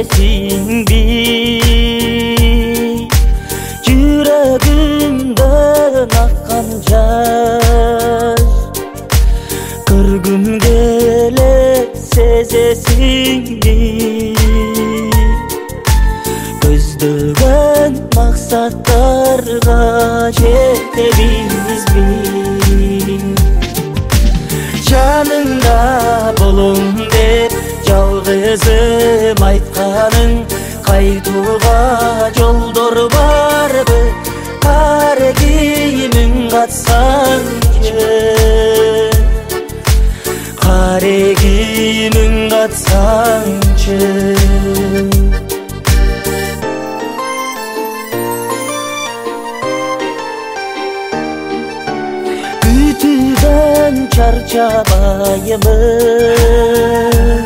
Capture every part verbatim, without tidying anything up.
сезесиңби жүрөгүмдөн аккан жаш көргүм келет сезесиңби көздөгөн максаттарга жетебизби жаныңда болом деп жалгызым айтканың кайтууга жолдор барбы каре кийимиң катсаңчы каре кийимиң катсаңчы чарчабайымын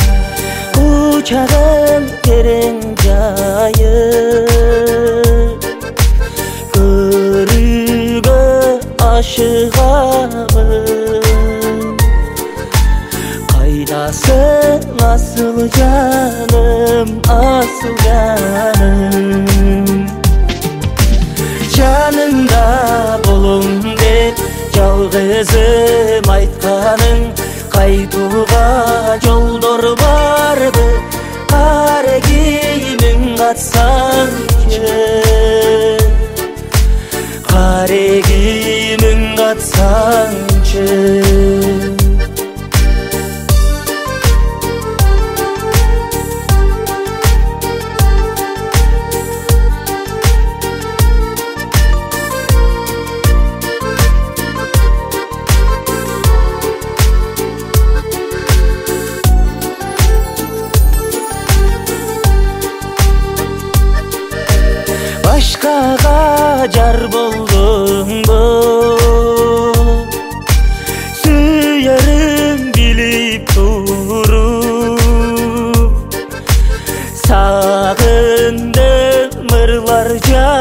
кучагым терең жайып көрүүгө ашыгамын кайдасың асыл жаным асыл жаным жаныңда болом деп жалгызым айтканың кайтууга жолдор барбы каре кийимиң катсаңчы каре кийимиң катсаңчы башкага жар болдуңбу сүйөрүм билип туруп сагындым ырлар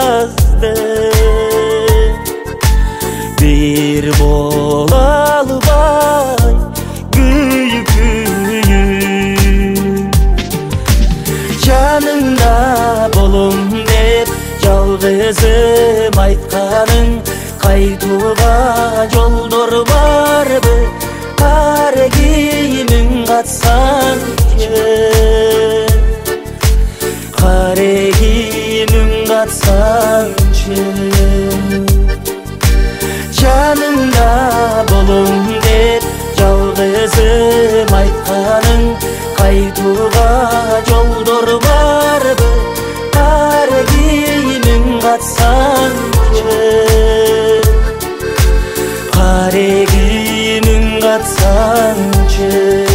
жаздым бир бола албай күйүп күйүп жаныңда болом деп жалгызым айтканың кайтууга жолдор барбы каре кийимиң катсаңчы каре кийимиң катсаңчы жаныңда болом деп жалгызым айтканың кайтууга жолдор барбы каре кийимиң катсаңчы каре кийимиң катсаңчы